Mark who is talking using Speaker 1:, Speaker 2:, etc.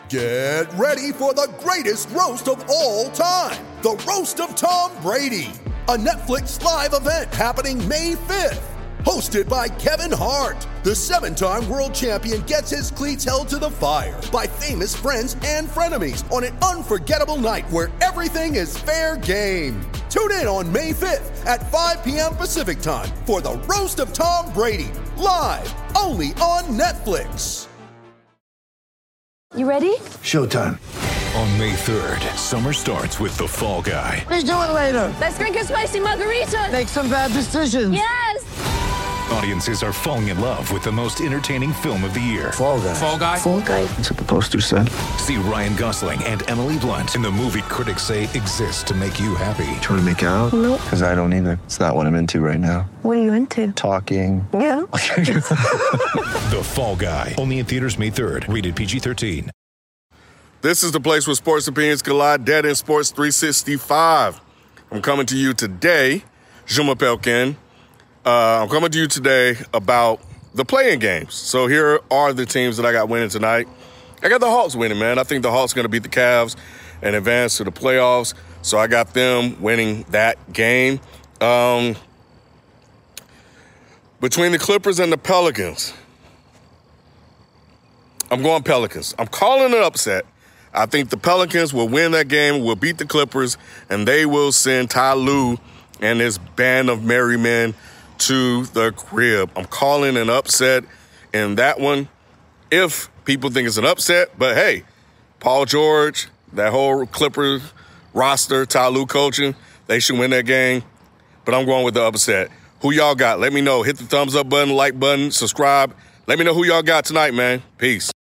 Speaker 1: Get ready for the greatest roast of all time, the Roast of Tom Brady, a Netflix live event happening May 5th. Hosted by Kevin Hart, the 7-time world champion gets his cleats held to the fire by famous friends and frenemies on an unforgettable night where everything is fair game. Tune in on May 5th at 5 p.m. Pacific time for the Roast of Tom Brady, live only on Netflix.
Speaker 2: You ready?
Speaker 3: Showtime.
Speaker 4: On May 3rd, summer starts with The Fall Guy.
Speaker 3: Let's do it later.
Speaker 2: Let's drink a spicy margarita.
Speaker 3: Make some bad decisions.
Speaker 2: Yes!
Speaker 4: Audiences are falling in love with the most entertaining film of the year.
Speaker 3: Fall Guy.
Speaker 5: Fall Guy?
Speaker 2: Fall Guy.
Speaker 3: That's what the poster said.
Speaker 4: See Ryan Gosling and Emily Blunt in the movie critics say exists to make you happy.
Speaker 3: Trying to make it out?
Speaker 2: Nope.
Speaker 3: Because I don't either. It's not what I'm into right now.
Speaker 2: What are you into?
Speaker 3: Talking.
Speaker 2: Yeah.
Speaker 4: The Fall Guy. Only in theaters May 3rd. Rated PG-13.
Speaker 6: This is the place where sports opinions collide, Dead in Sports 365. I'm coming to you today, Je m'appelle Ken. I'm coming to you today about the playing games. So here are the teams that I got winning tonight. I got the Hawks winning, man. I think the Hawks are going to beat the Cavs and advance to the playoffs. So I got them winning that game. Between the Clippers and the Pelicans, I'm going Pelicans. I'm calling an upset. I think the Pelicans will win that game, will beat the Clippers, and they will send Ty Lue and his band of merry men to the crib. I'm calling an upset in that one. If people think it's an upset, but hey, Paul George, that whole Clippers roster, Ty Lue coaching, they should win that game. But I'm going with the upset. Who y'all got? Let me know. Hit the thumbs up button, like button, subscribe. Let me know who y'all got tonight, man. Peace.